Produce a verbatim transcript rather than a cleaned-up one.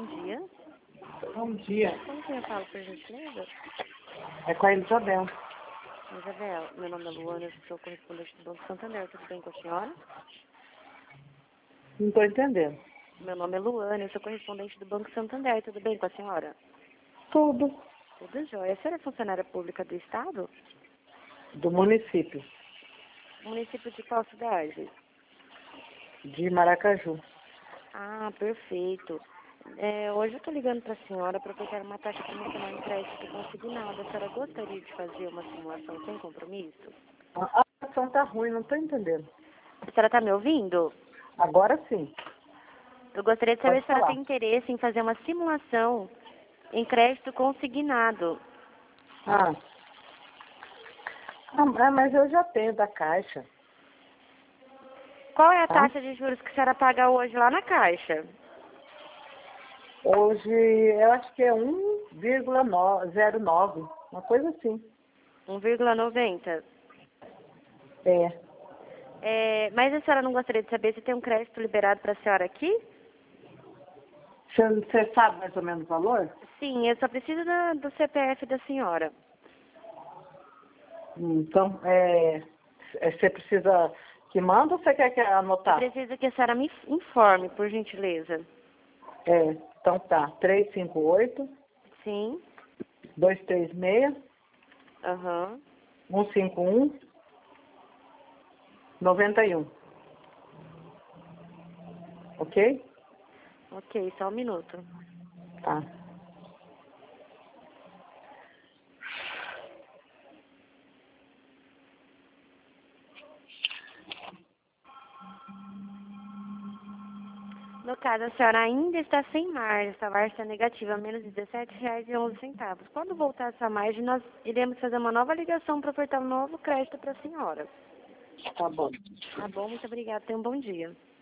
bom dia. Bom dia. Como que eu falo, por gentileza? É com a Elisabel. Isabel, meu nome é Luana, eu sou correspondente do Banco Santander, tudo bem com a senhora? Não estou entendendo. Meu nome é Luana, eu sou correspondente do Banco Santander, tudo bem com a senhora? Tudo. Tudo jóia. A senhora é funcionária pública do Estado? Do município Município de qual cidade? de Maracaju. Ah, perfeito. É, hoje eu estou ligando para a senhora para pegar uma taxa promocional em crédito consignado. A senhora gostaria de fazer uma simulação sem compromisso? A a ação tá ruim, não estou entendendo. A senhora está me ouvindo? Agora sim. Eu gostaria de saber Pode se a senhora falar. tem interesse em fazer uma simulação em crédito consignado. Ah. Ah, mas eu já tenho da Caixa. Qual é a Tá? taxa de juros que a senhora paga hoje lá na Caixa? Hoje eu acho que é um vírgula zero nove, uma coisa assim. um vírgula noventa. É. É, mas a senhora não gostaria de saber se tem um crédito liberado para a senhora aqui? Você, você sabe mais ou menos o valor? Sim, eu só preciso da- do C P F da senhora. Então, é, é, você precisa que manda ou você quer que Eu anotar? preciso que a senhora me informe, por gentileza. É, então tá, três cinco oito, Sim. dois três seis, Aham. um cinco um, nove um. Ok? Ok, só um minuto. Tá. No caso, a senhora ainda está sem margem, essa margem está negativa, menos dezessete reais e onze centavos. Quando voltar essa margem, nós iremos fazer uma nova ligação para ofertar um novo crédito para a senhora. Tá bom. Tá bom? Muito obrigada. Tenha um bom dia.